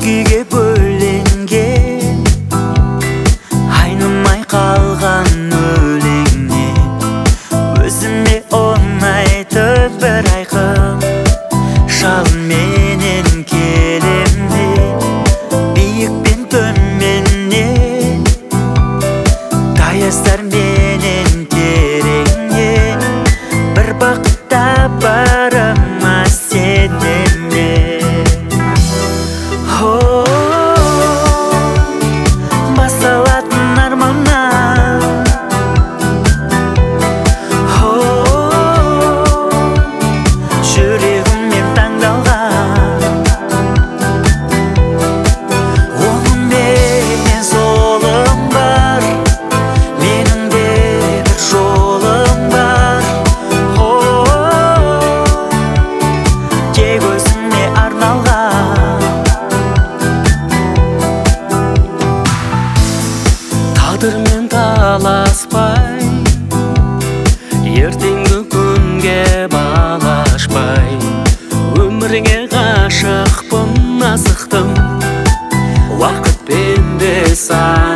күйге бөленген, айнымай қалған өлеңнен өзіме ұнайтын бір айқын жалын менен келем мен, биік пен төменнен, таяздар менен тереңнен бір бақытта барыма сенемін. Басталатын арманнан, жүрегіммен таңдалған, оңым менен солым бар, менің де бір жолым бар. Тек өзіңе арналған, тағдырмен таласпай, ертеңгі күнге балашпай, өміріңе ғашықпын, асықтым, уақытпен де